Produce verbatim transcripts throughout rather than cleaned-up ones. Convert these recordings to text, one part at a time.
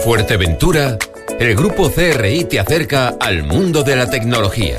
Fuerteventura, el Grupo C R I te acerca al mundo de la tecnología.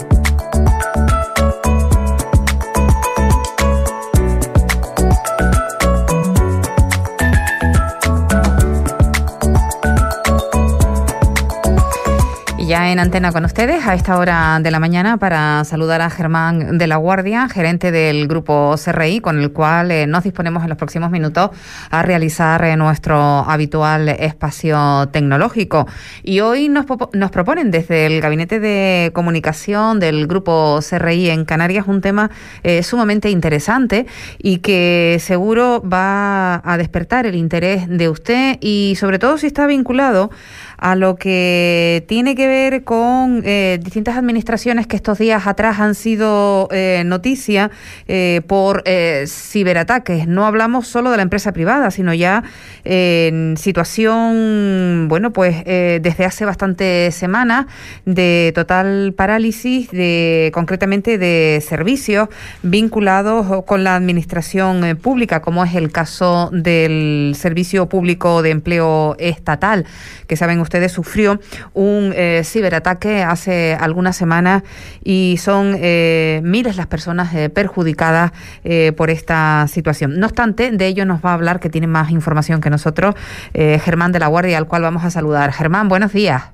Ya en antena con ustedes a esta hora de la mañana para saludar a Germán de la Guardia, gerente del Grupo C R I, con el cual eh, nos disponemos en los próximos minutos a realizar eh, nuestro habitual espacio tecnológico. Y hoy nos, nos proponen desde el Gabinete de Comunicación del Grupo C R I en Canarias un tema eh, sumamente interesante y que seguro va a despertar el interés de usted y sobre todo si está vinculado a lo que tiene que ver con eh, distintas administraciones que estos días atrás han sido eh, noticia eh, por eh, ciberataques. No hablamos solo de la empresa privada, sino ya eh, en situación, bueno, pues eh, desde hace bastantes semanas de total parálisis, de concretamente de servicios vinculados con la administración eh, pública, como es el caso del Servicio Público de Empleo Estatal, que saben ustedes sufrió un eh, ciberataque hace algunas semanas y son eh, miles las personas eh, perjudicadas eh, por esta situación. No obstante, de ello nos va a hablar, que tiene más información que nosotros, eh, Germán de la Guardia, al cual vamos a saludar. Germán, buenos días.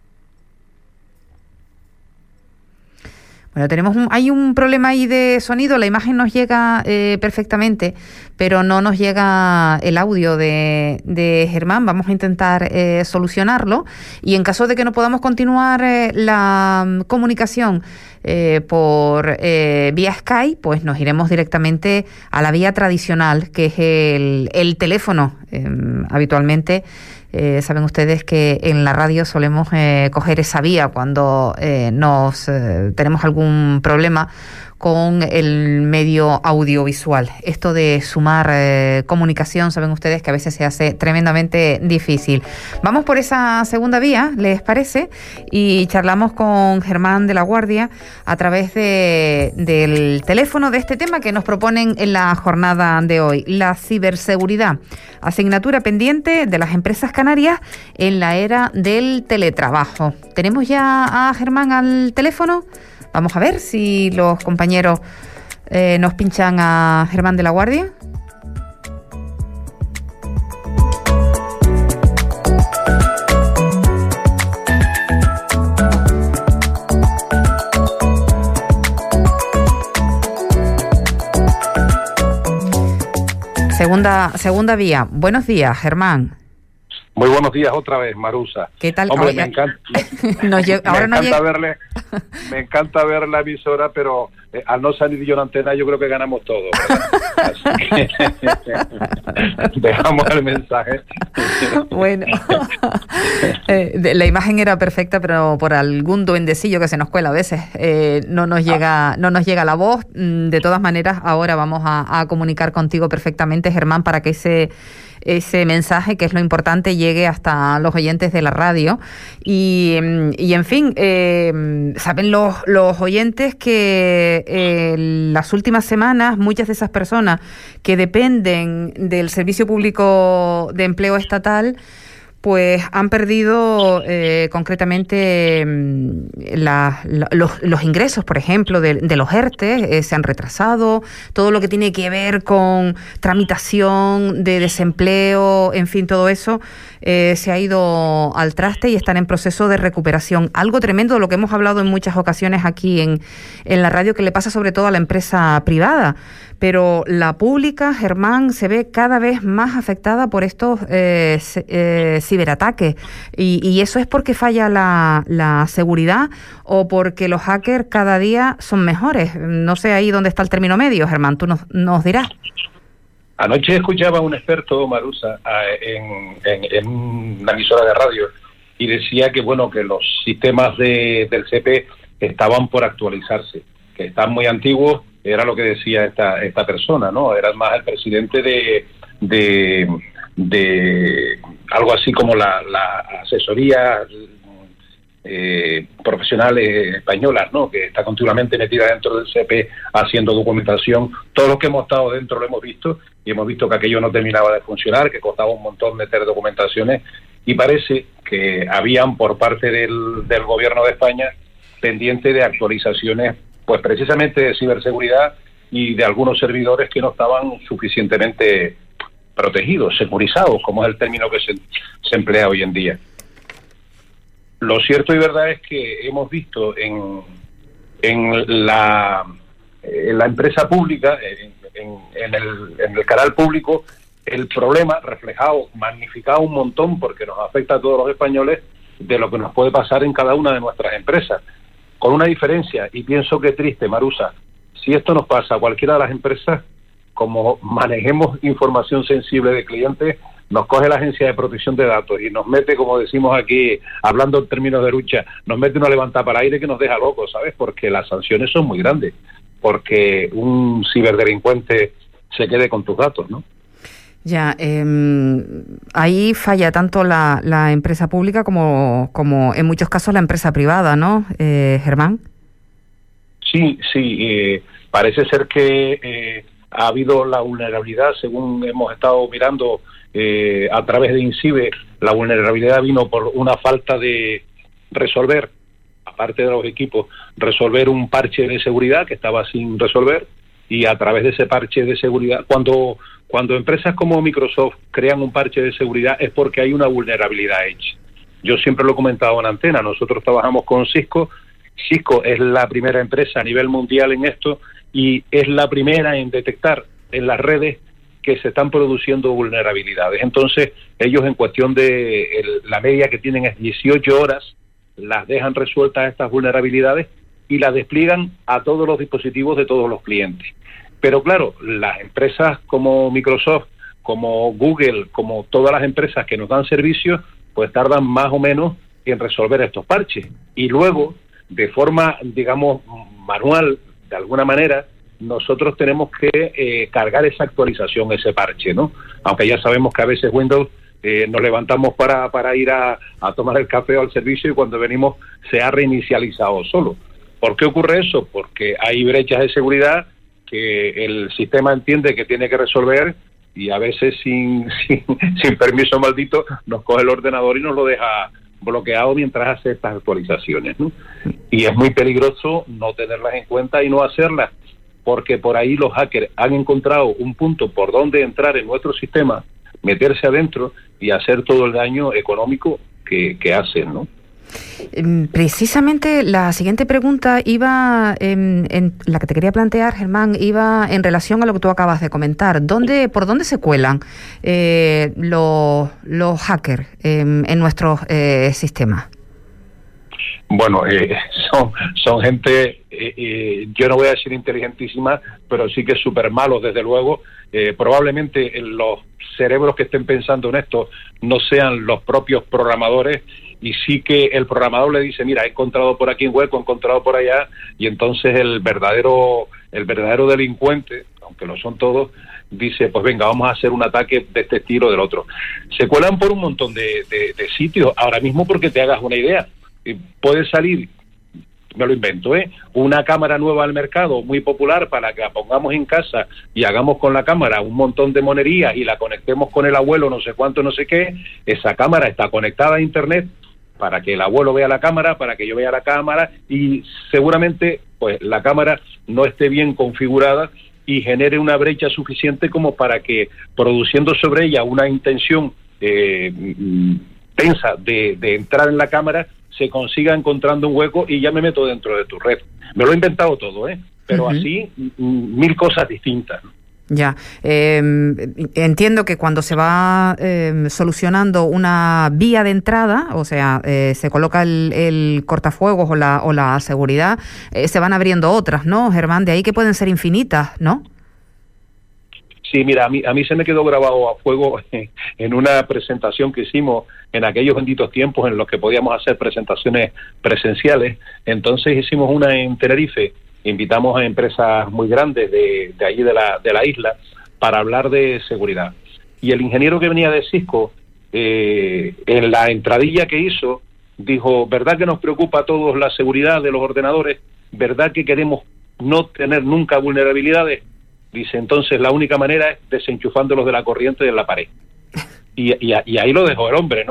Bueno, tenemos un, hay un problema ahí de sonido, la imagen nos llega eh, perfectamente, pero no nos llega el audio de, de Germán. Vamos a intentar eh, solucionarlo y en caso de que no podamos continuar eh, la um, comunicación eh, por eh, vía Skype, pues nos iremos directamente a la vía tradicional, que es el, el teléfono. Eh, habitualmente Eh, saben ustedes que en la radio solemos eh, coger esa vía cuando eh, nos eh, tenemos algún problema con el medio audiovisual. Esto de sumar eh, comunicación, saben ustedes que a veces se hace tremendamente difícil. Vamos por esa segunda vía, ¿les parece? Y charlamos con Germán de la Guardia a través de, del teléfono de este tema que nos proponen en la jornada de hoy, la ciberseguridad, asignatura pendiente de las empresas canarias en la era del teletrabajo. ¿Tenemos ya a Germán al teléfono? Vamos a ver si los compañeros eh, nos pinchan a Germán de la Guardia. Segunda, segunda vía. Buenos días, Germán. Muy buenos días otra vez, Marusa. ¿Qué tal? Hombre, Oye, me encanta, nos lle- ahora me, nos encanta llega... verle, me encanta ver la emisora, pero eh, al no salir yo en antena yo creo que ganamos todo. Así que dejamos el mensaje. Bueno, eh, de, la imagen era perfecta, pero por algún duendecillo que se nos cuela a veces eh, no nos llega, ah. no nos llega la voz. De todas maneras, ahora vamos a, a comunicar contigo perfectamente, Germán, para que ese ese mensaje, que es lo importante, llegue hasta los oyentes de la radio. Y, y en fin, eh, saben los, los oyentes que eh, las últimas semanas muchas de esas personas que dependen del Servicio Público de Empleo Estatal pues han perdido eh, concretamente la, la, los, los ingresos, por ejemplo, de, de los ERTE, eh, se han retrasado, todo lo que tiene que ver con tramitación de desempleo, en fin, todo eso eh, se ha ido al traste y están en proceso de recuperación. Algo tremendo de lo que hemos hablado en muchas ocasiones aquí en, en la radio, que le pasa sobre todo a la empresa privada, pero la pública, Germán, se ve cada vez más afectada por estos eh, eh, ciberataques. Y, y eso es porque falla la, la seguridad o porque los hackers cada día son mejores. No sé ahí dónde está el término medio, Germán, tú nos, nos dirás. Anoche escuchaba a un experto, Marusa, en, en, en una emisora de radio y decía que bueno que los sistemas de, del C P estaban por actualizarse, que están muy antiguos. Era lo que decía esta esta persona, ¿no? Era más el presidente de de, de algo así como la, la asesoría eh, profesional española, ¿no? Que está continuamente metida dentro del C P haciendo documentación. Todos los que hemos estado dentro lo hemos visto y hemos visto que aquello no terminaba de funcionar, que costaba un montón meter documentaciones y parece que habían por parte del, del gobierno de España pendiente de actualizaciones, pues precisamente de ciberseguridad y de algunos servidores que no estaban suficientemente protegidos, securizados, como es el término que se, se emplea hoy en día. Lo cierto y verdad es que hemos visto en, en, la, en la empresa pública, en, en, en, el, en el canal público, el problema reflejado, magnificado un montón, porque nos afecta a todos los españoles, de lo que nos puede pasar en cada una de nuestras empresas. Con una diferencia, y pienso que triste, Marusa, si esto nos pasa a cualquiera de las empresas, como manejemos información sensible de clientes, nos coge la Agencia de Protección de Datos y nos mete, como decimos aquí, hablando en términos de lucha, nos mete una levantada para aire que nos deja locos, ¿sabes? Porque las sanciones son muy grandes, porque un ciberdelincuente se quede con tus datos, ¿no? Ya, eh, ahí falla tanto la, la empresa pública como, como en muchos casos la empresa privada, ¿no, eh, Germán? Sí, sí, eh, parece ser que eh, ha habido la vulnerabilidad, según hemos estado mirando eh, a través de INCIBE, la vulnerabilidad vino por una falta de resolver, aparte de los equipos, resolver un parche de seguridad que estaba sin resolver, y a través de ese parche de seguridad, cuando cuando empresas como Microsoft crean un parche de seguridad es porque hay una vulnerabilidad hecha. Yo siempre lo he comentado en antena, nosotros trabajamos con Cisco. Cisco es la primera empresa a nivel mundial en esto y es la primera en detectar en las redes que se están produciendo vulnerabilidades. Entonces, ellos en cuestión de el, la media que tienen es dieciocho horas, las dejan resueltas estas vulnerabilidades y las despliegan a todos los dispositivos de todos los clientes. Pero claro, las empresas como Microsoft, como Google, como todas las empresas que nos dan servicios, pues tardan más o menos en resolver estos parches. Y luego, de forma, digamos, manual, de alguna manera, nosotros tenemos que eh, cargar esa actualización, ese parche, ¿no? Aunque ya sabemos que a veces Windows eh, nos levantamos para, para ir a, a tomar el café o al servicio y cuando venimos se ha reinicializado solo. ¿Por qué ocurre eso? Porque hay brechas de seguridad que el sistema entiende que tiene que resolver y a veces sin, sin, sin permiso maldito nos coge el ordenador y nos lo deja bloqueado mientras hace estas actualizaciones, ¿no? Y es muy peligroso no tenerlas en cuenta y no hacerlas, porque por ahí los hackers han encontrado un punto por donde entrar en nuestro sistema, meterse adentro y hacer todo el daño económico que, que hacen, ¿no? Precisamente la siguiente pregunta iba, en, en la que te quería plantear, Germán, iba en relación a lo que tú acabas de comentar. ¿Dónde, ¿Por dónde se cuelan eh, los, los hackers eh, en nuestros eh, sistemas? Bueno, eh, son, son gente, eh, eh, yo no voy a decir inteligentísima, pero sí que súper malos, desde luego. Eh, probablemente los cerebros que estén pensando en esto no sean los propios programadores, y sí que el programador le dice, mira, he encontrado por aquí un hueco, he encontrado por allá, y entonces el verdadero el verdadero delincuente, aunque lo son todos, dice, pues venga, vamos a hacer un ataque de este estilo o del otro. Se cuelan por un montón de, de, de sitios, ahora mismo, porque te hagas una idea, puede salir, me lo invento, ¿eh? una cámara nueva al mercado, muy popular, para que la pongamos en casa y hagamos con la cámara un montón de monerías y la conectemos con el abuelo, no sé cuánto, no sé qué. Esa cámara está conectada a internet para que el abuelo vea la cámara, para que yo vea la cámara, y seguramente pues la cámara no esté bien configurada y genere una brecha suficiente como para que, produciendo sobre ella una intención eh, tensa de, de entrar en la cámara, se consiga encontrando un hueco y ya me meto dentro de tu red. Me lo he inventado todo, ¿eh? Pero uh-huh. así, mil cosas distintas. Ya, eh, entiendo que cuando se va eh, solucionando una vía de entrada, o sea, eh, se coloca el, el cortafuegos o la, o la seguridad, eh, se van abriendo otras, ¿no, Germán? De ahí que pueden ser infinitas, ¿no? Sí, mira, a mí, a mí se me quedó grabado a fuego en una presentación que hicimos en aquellos benditos tiempos en los que podíamos hacer presentaciones presenciales. Entonces hicimos una en Tenerife, invitamos a empresas muy grandes de, de allí de la, de la isla para hablar de seguridad. Y el ingeniero que venía de Cisco, eh, en la entradilla que hizo, dijo, ¿verdad que nos preocupa a todos la seguridad de los ordenadores? ¿Verdad que queremos no tener nunca vulnerabilidades? Dice, entonces la única manera es desenchufándolos de la corriente de la pared. Y, y, y ahí lo dejó el hombre, ¿no?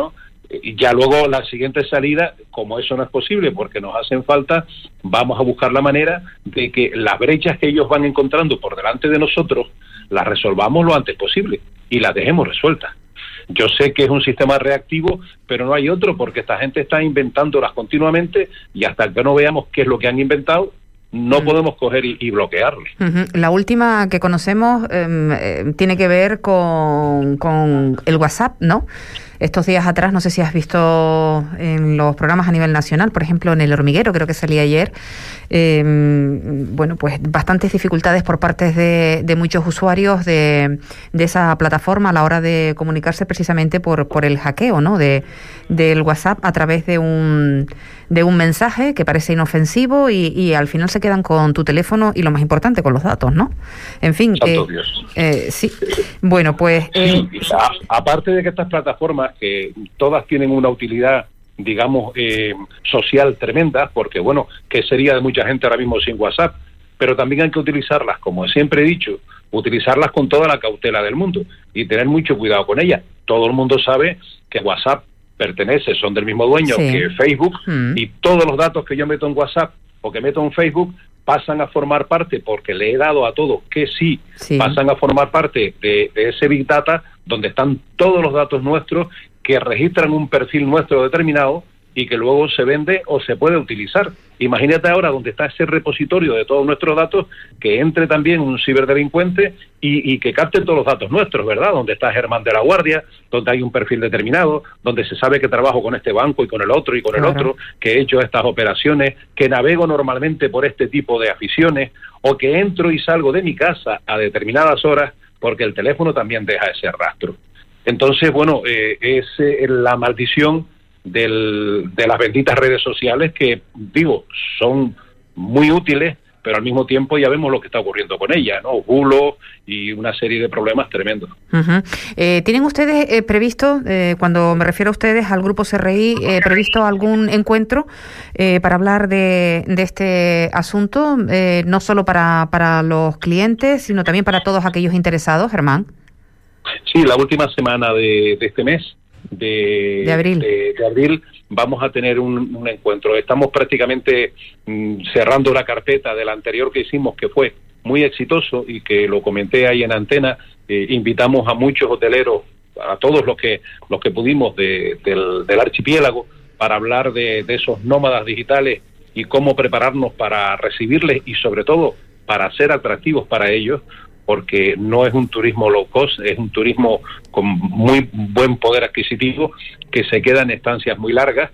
Y ya luego la siguiente salida, como eso no es posible porque nos hacen falta, vamos a buscar la manera de que las brechas que ellos van encontrando por delante de nosotros las resolvamos lo antes posible y las dejemos resueltas. Yo sé que es un sistema reactivo, pero no hay otro, porque esta gente está inventándolas continuamente y hasta que no veamos qué es lo que han inventado, no uh-huh. podemos coger y, y bloquearlo. Uh-huh. La última que conocemos eh, eh, tiene que ver con, con el WhatsApp, ¿no? Estos días atrás, no sé si has visto en los programas a nivel nacional, por ejemplo, en El Hormiguero, creo que salía ayer, eh, bueno, pues bastantes dificultades por parte de, de muchos usuarios de, de esa plataforma a la hora de comunicarse precisamente por, por el hackeo, ¿no? De, del WhatsApp a través de un, de un mensaje que parece inofensivo y, y al final se quedan con tu teléfono y, lo más importante, con los datos, ¿no? En fin. Santo eh, Dios. Eh, sí. Bueno, pues... Eh, sí, a, aparte de que estas plataformas, que todas tienen una utilidad, digamos, eh, social tremenda, porque, bueno, ¿qué sería de mucha gente ahora mismo sin WhatsApp? Pero también hay que utilizarlas, como siempre he dicho, utilizarlas con toda la cautela del mundo y tener mucho cuidado con ellas. Todo el mundo sabe que WhatsApp pertenece, son del mismo dueño sí. que Facebook, mm. y todos los datos que yo meto en WhatsApp o que meto en Facebook pasan a formar parte, porque le he dado a todos que sí, sí. pasan a formar parte de, de ese Big Data, donde están todos los datos nuestros que registran un perfil nuestro determinado y que luego se vende o se puede utilizar. Imagínate ahora donde está ese repositorio de todos nuestros datos, que entre también un ciberdelincuente y, y que capte todos los datos nuestros, ¿verdad? Donde está Germán de la Guardia, donde hay un perfil determinado, donde se sabe que trabajo con este banco y con el otro y con claro. el otro, que he hecho estas operaciones, que navego normalmente por este tipo de aficiones, o que entro y salgo de mi casa a determinadas horas, porque el teléfono también deja ese rastro. Entonces, bueno, eh, es eh, la maldición del, de las benditas redes sociales que, digo, son muy útiles, pero al mismo tiempo ya vemos lo que está ocurriendo con ellas, ¿no? Bulos y una serie de problemas tremendos. Uh-huh. Eh, ¿Tienen ustedes eh, previsto, eh, cuando me refiero a ustedes, al Grupo C R I, eh, previsto algún encuentro eh, para hablar de, de este asunto, eh, no solo para, para los clientes, sino también para todos aquellos interesados, Germán? Sí, la última semana de, de este mes, de, de, abril. de, de abril, vamos a tener un, un encuentro. Estamos prácticamente mm, cerrando la carpeta del anterior que hicimos, que fue muy exitoso y que lo comenté ahí en antena. Eh, invitamos a muchos hoteleros, a todos los que los que pudimos de, del, del archipiélago, para hablar de, de esos nómadas digitales y cómo prepararnos para recibirles y sobre todo para ser atractivos para ellos, porque no es un turismo low cost, es un turismo con muy buen poder adquisitivo, que se queda en estancias muy largas,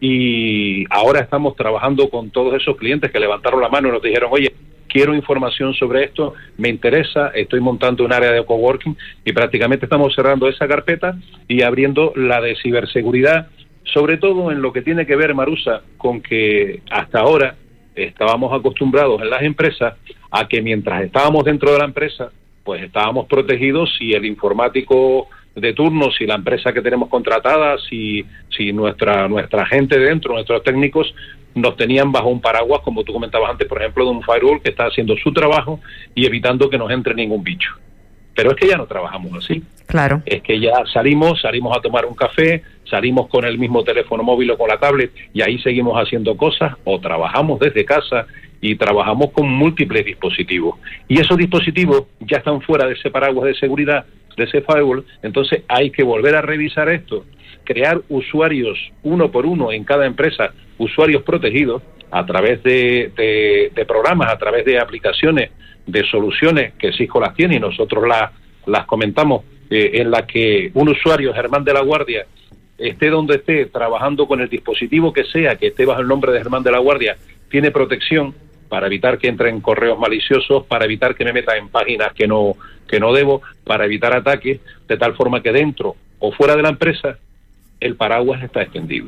y ahora estamos trabajando con todos esos clientes que levantaron la mano y nos dijeron, oye, quiero información sobre esto, me interesa, estoy montando un área de coworking, y prácticamente estamos cerrando esa carpeta y abriendo la de ciberseguridad, sobre todo en lo que tiene que ver, Marusa, con que hasta ahora estábamos acostumbrados en las empresas a que mientras estábamos dentro de la empresa, pues estábamos protegidos si el informático de turno, si la empresa que tenemos contratada, si si nuestra nuestra gente dentro, nuestros técnicos, nos tenían bajo un paraguas, como tú comentabas antes, por ejemplo, de un firewall que está haciendo su trabajo y evitando que nos entre ningún bicho. Pero es que ya no trabajamos así. Claro. Es que ya salimos, salimos a tomar un café, salimos con el mismo teléfono móvil o con la tablet y ahí seguimos haciendo cosas, o trabajamos desde casa y trabajamos con múltiples dispositivos. Y esos dispositivos ya están fuera de ese paraguas de seguridad, de ese firewall. Entonces hay que volver a revisar esto, crear usuarios uno por uno en cada empresa, usuarios protegidos a través de, de, de programas, a través de aplicaciones, de soluciones que Cisco las tiene y nosotros las, las comentamos, eh, en la que un usuario, Germán de la Guardia, esté donde esté, trabajando con el dispositivo que sea, que esté bajo el nombre de Germán de la Guardia, tiene protección para evitar que entren correos maliciosos, para evitar que me meta en páginas que no, que no debo, para evitar ataques, de tal forma que dentro o fuera de la empresa el paraguas está extendido.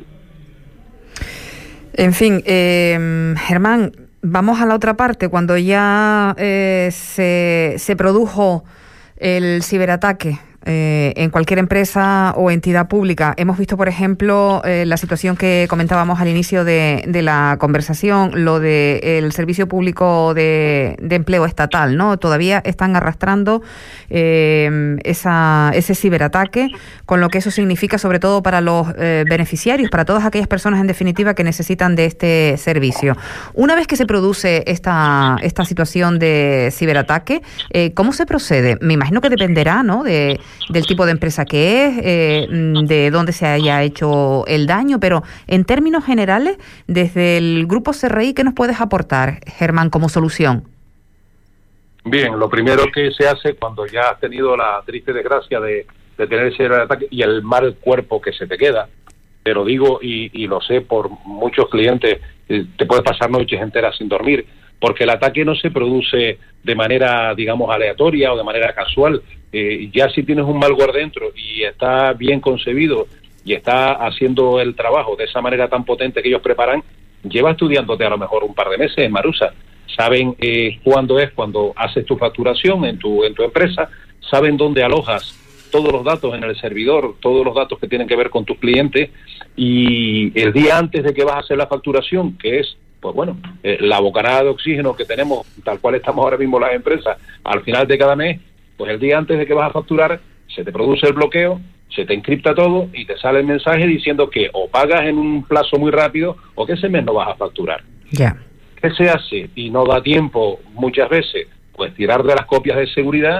En fin, eh, Germán, vamos a la otra parte. Cuando ya eh, se, se produjo el ciberataque eh, en cualquier empresa o entidad pública. Hemos visto, por ejemplo, eh, la situación que comentábamos al inicio de, de la conversación, lo del Servicio Público de, de Empleo Estatal, ¿no? Todavía están arrastrando eh, esa, ese ciberataque, con lo que eso significa sobre todo para los eh, beneficiarios, para todas aquellas personas en definitiva que necesitan de este servicio. Una vez que se produce esta, esta situación de ciberataque, eh, ¿cómo se procede? Me imagino que dependerá, ¿no?, de, del tipo de empresa que es, eh, de dónde se haya hecho el daño, pero en términos generales, desde el Grupo C R I, ¿qué nos puedes aportar, Germán, como solución? Bien, lo primero que se hace cuando ya has tenido la triste desgracia de, de tener ese ataque y el mal cuerpo que se te queda, te lo digo y, y lo sé por muchos clientes, eh, te puedes pasar noches enteras sin dormir, porque el ataque no se produce de manera, digamos, aleatoria o de manera casual. Eh, ya si tienes un malware dentro y está bien concebido y está haciendo el trabajo de esa manera tan potente que ellos preparan, lleva estudiándote a lo mejor un par de meses, Marusa. Saben eh, cuándo es cuando haces tu facturación en tu en tu empresa, saben dónde alojas todos los datos en el servidor, todos los datos que tienen que ver con tus clientes, y el día antes de que vas a hacer la facturación, que es, pues bueno, eh, la bocanada de oxígeno que tenemos, tal cual estamos ahora mismo las empresas, al final de cada mes, pues el día antes de que vas a facturar, se te produce el bloqueo, se te encripta todo y te sale el mensaje diciendo que o pagas en un plazo muy rápido o que ese mes no vas a facturar. Ya. Yeah. ¿Qué se hace? Y no da tiempo muchas veces, pues tirar de las copias de seguridad,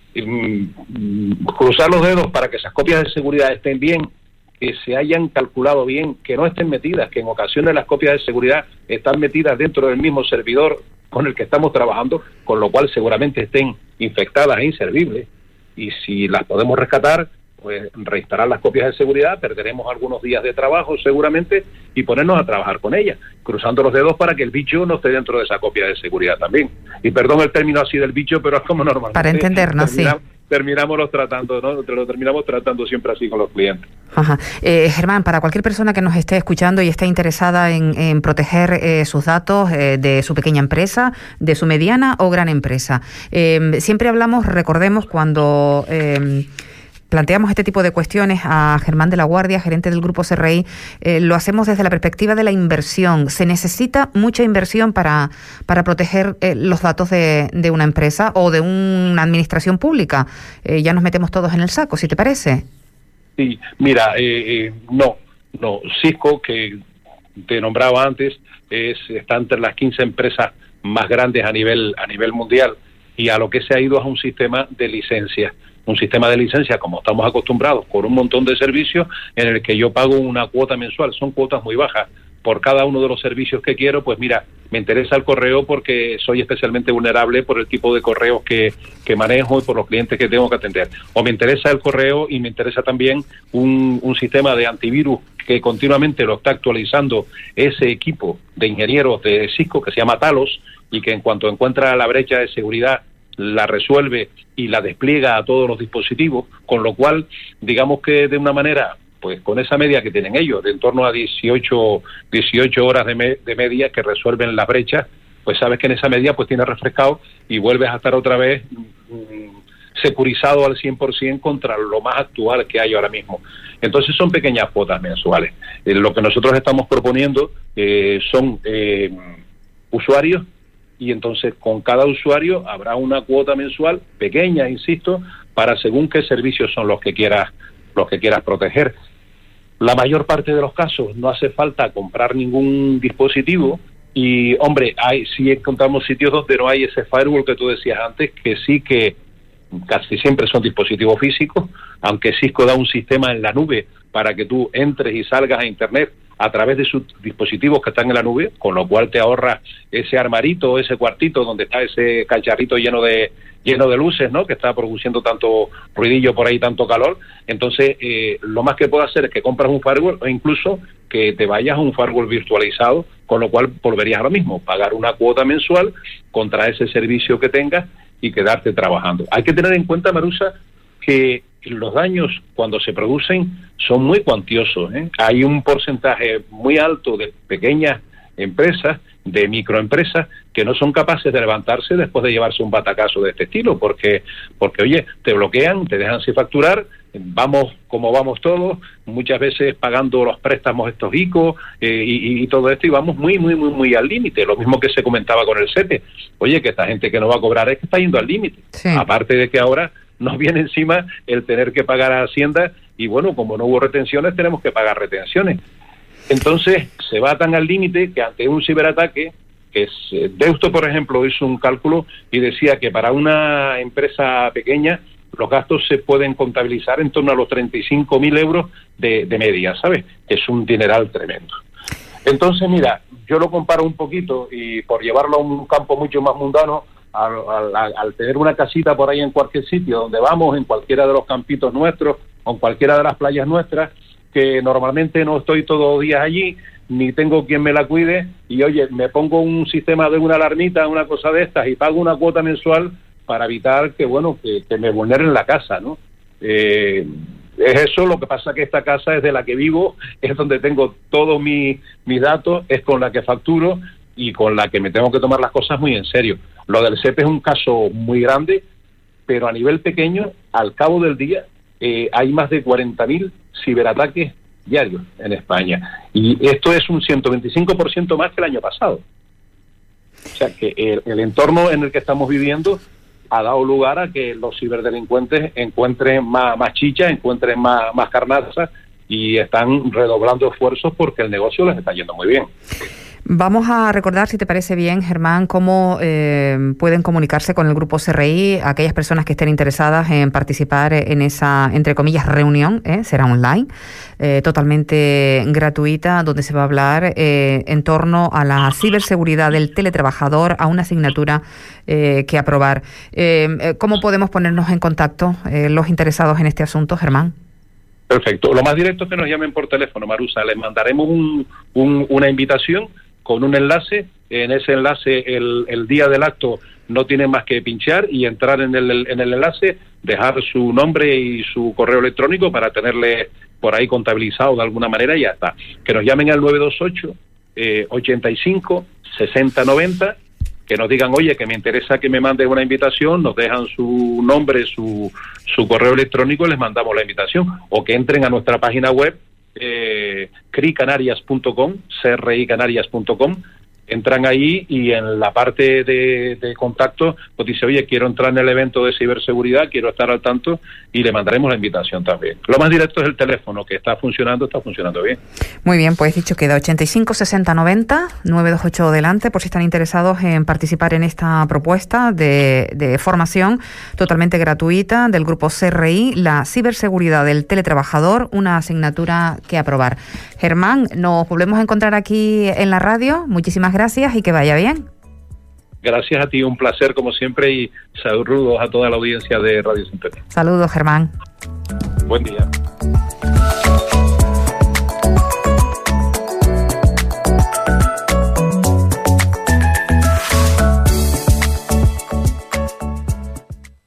cruzar los dedos para que esas copias de seguridad estén bien, que se hayan calculado bien, que no estén metidas, que en ocasiones las copias de seguridad están metidas dentro del mismo servidor con el que estamos trabajando, con lo cual seguramente estén infectadas e inservibles, y si las podemos rescatar, pues reinstalar las copias de seguridad, perderemos algunos días de trabajo seguramente y ponernos a trabajar con ellas, cruzando los dedos para que el bicho no esté dentro de esa copia de seguridad también. Y perdón el término así del bicho, pero es como normalmente para entendernos, terminamos, sí. terminamos los tratando, ¿no? Lo terminamos tratando siempre así con los clientes. Ajá. Eh, Germán, para cualquier persona que nos esté escuchando y esté interesada en, en proteger eh, sus datos eh, de su pequeña empresa, de su mediana o gran empresa, eh, siempre hablamos, recordemos, cuando Eh, planteamos este tipo de cuestiones a Germán de la Guardia, gerente del Grupo C R I, eh, lo hacemos desde la perspectiva de la inversión. ¿Se necesita mucha inversión para, para proteger eh, los datos de, de una empresa o de una administración pública? Eh, ya nos metemos todos en el saco, ¿si te parece? Sí, mira, eh, eh, no, no. Cisco, que te nombraba antes, es, está entre las quince empresas más grandes a nivel, a nivel mundial, y a lo que se ha ido es un sistema de licencias. Un sistema de licencia, como estamos acostumbrados, con un montón de servicios en el que yo pago una cuota mensual. Son cuotas muy bajas por cada uno de los servicios que quiero. Pues mira, me interesa el correo porque soy especialmente vulnerable por el tipo de correos que, que manejo y por los clientes que tengo que atender. O me interesa el correo y me interesa también un, un sistema de antivirus que continuamente lo está actualizando ese equipo de ingenieros de Cisco que se llama Talos, y que en cuanto encuentra la brecha de seguridad la resuelve y la despliega a todos los dispositivos, con lo cual, digamos que de una manera, pues con esa media que tienen ellos, de en torno a dieciocho, dieciocho horas de, me, de media que resuelven las brechas, pues sabes que en esa media pues tienes refrescado y vuelves a estar otra vez mmm, securizado al cien por ciento contra lo más actual que hay ahora mismo. Entonces son pequeñas cuotas mensuales. Eh, lo que nosotros estamos proponiendo eh, son eh, usuarios, y entonces con cada usuario habrá una cuota mensual pequeña, insisto, para según qué servicios son los que quieras los que quieras proteger. La mayor parte de los casos no hace falta comprar ningún dispositivo y, hombre, hay sí encontramos sitios donde no hay ese firewall que tú decías antes, que sí que casi siempre son dispositivos físicos, aunque Cisco da un sistema en la nube para que tú entres y salgas a Internet a través de sus dispositivos que están en la nube, con lo cual te ahorras ese armarito, ese cuartito donde está ese cacharrito lleno de lleno de luces, ¿no?, que está produciendo tanto ruidillo por ahí, tanto calor. Entonces, eh, lo más que puedo hacer es que compras un firewall o incluso que te vayas a un firewall virtualizado, con lo cual volverías a lo mismo, pagar una cuota mensual contra ese servicio que tengas y quedarte trabajando. Hay que tener en cuenta, Marusa, que los daños cuando se producen son muy cuantiosos, ¿eh? Hay un porcentaje muy alto de pequeñas empresas, de microempresas, que no son capaces de levantarse después de llevarse un batacazo de este estilo, porque, porque oye, te bloquean, te dejan sin facturar, vamos como vamos todos, muchas veces pagando los préstamos estos I C O eh, y, y todo esto, y vamos muy, muy, muy, muy al límite. Lo mismo que se comentaba con el SEPE. Oye, que esta gente que no va a cobrar es que está yendo al límite. Sí. Aparte de que ahora nos viene encima el tener que pagar a Hacienda, y bueno, como no hubo retenciones, tenemos que pagar retenciones. Entonces, se va tan al límite que ante un ciberataque, que es, Deusto, por ejemplo, hizo un cálculo y decía que para una empresa pequeña los gastos se pueden contabilizar en torno a los treinta y cinco mil euros de, de media, ¿sabes? Es un dineral tremendo. Entonces, mira, yo lo comparo un poquito, y por llevarlo a un campo mucho más mundano, al, al, al tener una casita por ahí en cualquier sitio donde vamos, en cualquiera de los campitos nuestros, o en cualquiera de las playas nuestras, que normalmente no estoy todos los días allí, ni tengo quien me la cuide, y oye, me pongo un sistema de una alarmita, una cosa de estas, y pago una cuota mensual para evitar que, bueno, que, que me vulneren la casa, ¿no? Eh, es eso, lo que pasa que esta casa es de la que vivo, es donde tengo todos mis, mis datos, es con la que facturo y con la que me tengo que tomar las cosas muy en serio. Lo del SEPE es un caso muy grande, pero a nivel pequeño, al cabo del día, eh, hay más de cuarenta mil ciberataques diarios en España. Y esto es un ciento veinticinco por ciento más que el año pasado. O sea que el, el entorno en el que estamos viviendo ha dado lugar a que los ciberdelincuentes encuentren más, más chicha, encuentren más, más carnaza, y están redoblando esfuerzos porque el negocio les está yendo muy bien. Vamos a recordar, si te parece bien, Germán, cómo eh, pueden comunicarse con el Grupo C R I aquellas personas que estén interesadas en participar en esa, entre comillas, reunión, ¿eh? Será online, eh, totalmente gratuita, donde se va a hablar eh, en torno a la ciberseguridad del teletrabajador, a una asignatura eh, que aprobar. Eh, ¿Cómo podemos ponernos en contacto eh, los interesados en este asunto, Germán? Perfecto. Lo más directo es que nos llamen por teléfono, Marusa. Les mandaremos un, un, una invitación con un enlace. En ese enlace, el, el día del acto, no tienen más que pinchar y entrar en el, en el enlace, dejar su nombre y su correo electrónico para tenerle por ahí contabilizado de alguna manera, y ya está. Que nos llamen al nueve dos ocho, ochenta y cinco, sesenta noventa, que nos digan, oye, que me interesa que me mandes una invitación, nos dejan su nombre, su, su correo electrónico, y les mandamos la invitación. O que entren a nuestra página web, eh, cri canarias punto com, c r i canarias punto com, entran ahí y en la parte de, de contacto pues dice, oye, quiero entrar en el evento de ciberseguridad, quiero estar al tanto, y le mandaremos la invitación también. Lo más directo es el teléfono, que está funcionando, está funcionando bien. Muy bien, pues dicho queda, ochenta y cinco, sesenta, noventa, nueve dos ocho delante, por si están interesados en participar en esta propuesta de, de formación totalmente gratuita del Grupo C R I, la ciberseguridad del teletrabajador, una asignatura que aprobar. Germán, nos volvemos a encontrar aquí en la radio. Muchísimas gracias y que vaya bien. Gracias a ti, un placer como siempre, y saludos a toda la audiencia de Radio Sintonía. Saludos, Germán. Buen día.